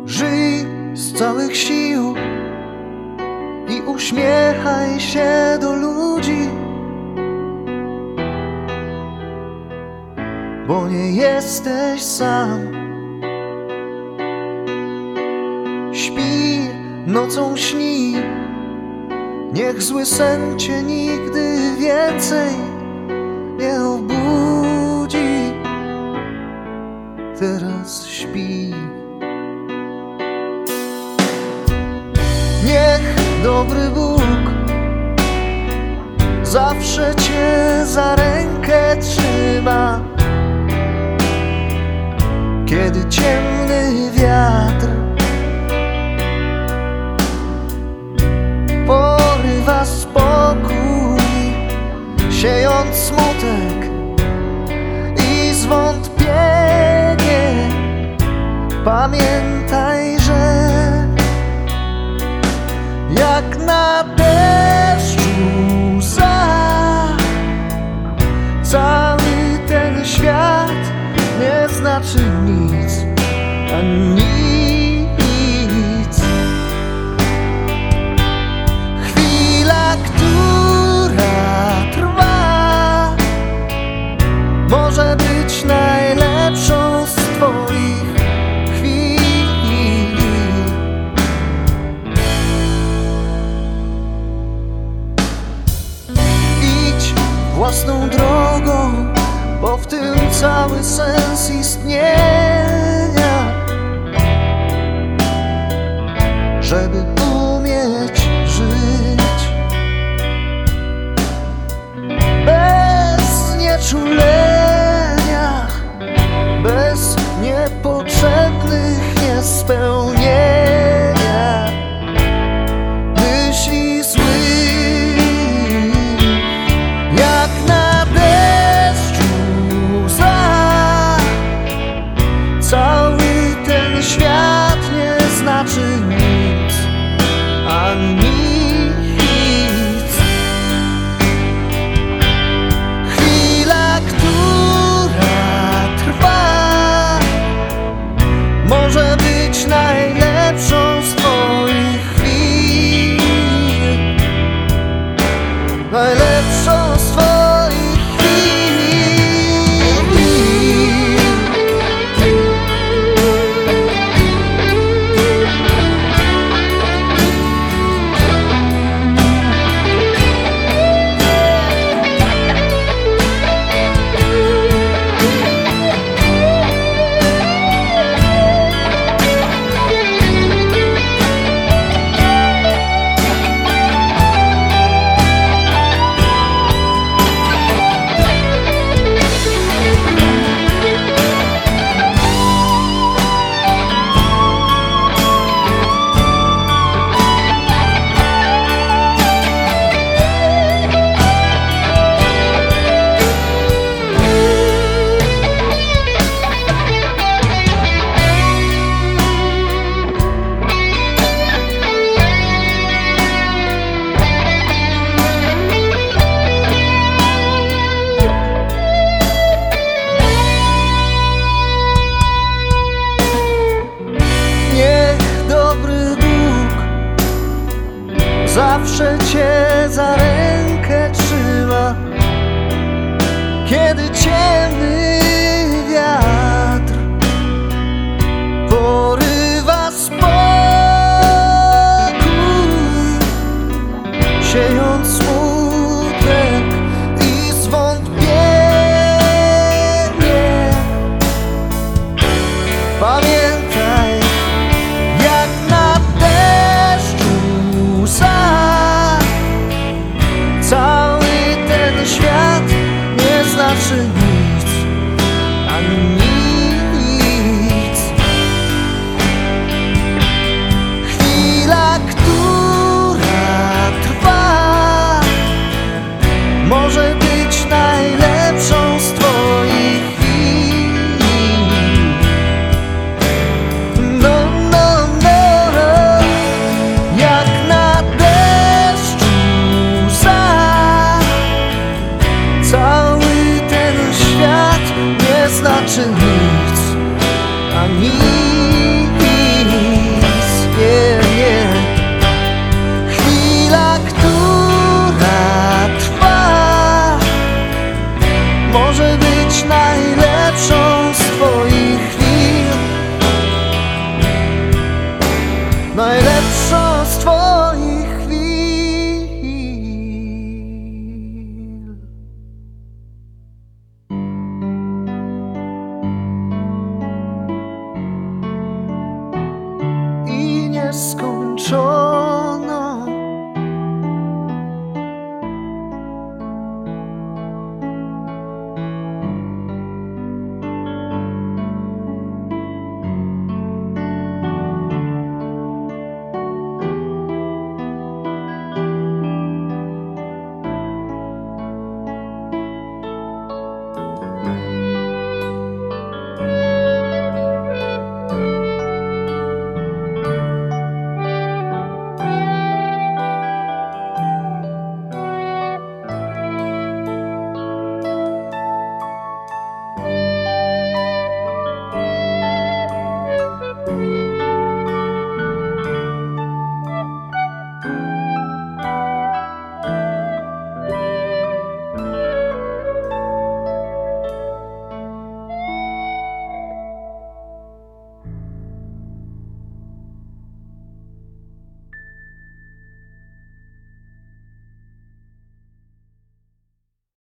Żyj z całych sił i uśmiechaj się do ludzi, bo nie jesteś sam. Śpi, nocą śni, niech zły sen cię nigdy więcej nie obudzi. Teraz śpi. Niech dobry Bóg zawsze cię za rękę trzyma, kiedy ciemny wiatr porywa spokój, siejąc smutek i zwątpienie. Pamiętaj, że jak na deszczu łza, cały ten świat nie znaczy nic, a nic. Chwila, która trwa, może być najlepszą z twoich chwil. Idź własną drogą, bo w tym cały sens istnienia. Żeby umieć żyć bez nieczulenia, bez niepotrzebnych niespełnienia myśli złych. Jak na deszczu łza, cały ten świat nie znaczy nic, a nic. Chwila, która trwa, może być najlepszą z twoich chwil, najlepszą z twoich chwil. Zawsze cię za rękę trzyma, kiedy ciemny wiatr porywa spokój, siejąc smutek i zwątpienie. Pamiętaj, jak na deszczu łza, cały ten świat nie znaczy nic, a nic. Chwila, która trwa, może być najlepszą z twoich chwil. No, no, no, jak na deszczu łza, cały ten świat nie znaczy nic, a nic. nieskończone.